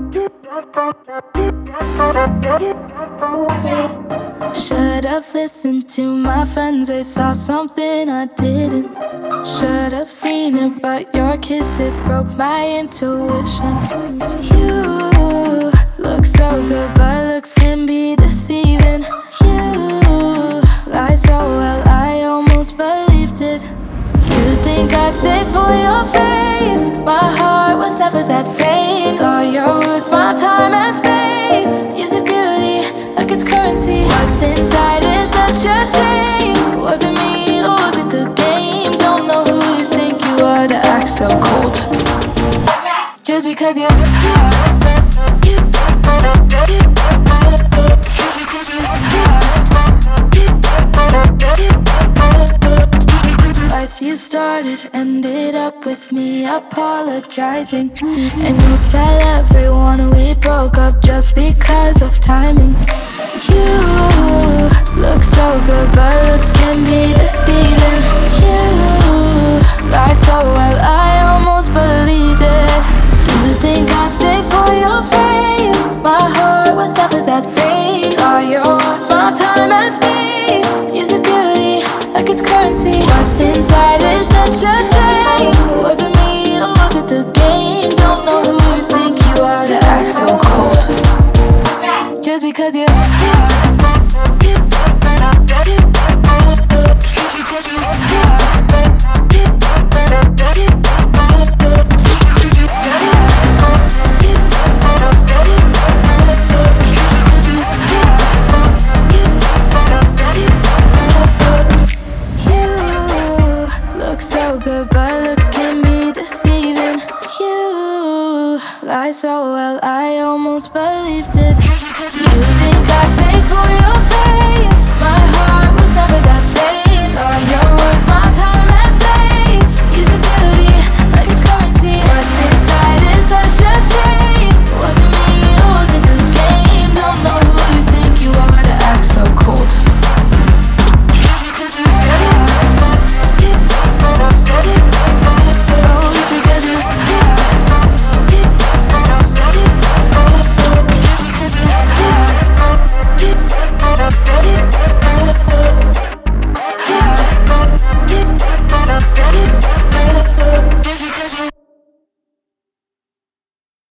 Should've listened to my friends, they saw something I didn't. Should've seen it, but your kiss, it broke my intuition. You look so good, but looks can be deceiving. You lie so well, I almost believed it. You think I'd stay for your face? My heart was never that vain. Thought you're worth my time and space. Use your beauty like it's currency. What's inside is such a shame. Was it me or was it the game? Don't know who you think you are to act so cold. Just because you're fights you started ended up with me apologizing. And you tell everyone we broke up just because of timing. You look so good, but looks can be deceiving. You lie so well, I almost believed it. You think I'd stay for your face? My heart was never that vain. Thought you worth my time and space. Use your beauty like it's currency. What's inside is such a shame. Was it me or was it the game? Don't know who you think you are to act so cold. Just because you're good, but looks can be deceiving. You lie so well, I almost believed it. You think I'd stay for your face? My heart was never that vain. Thought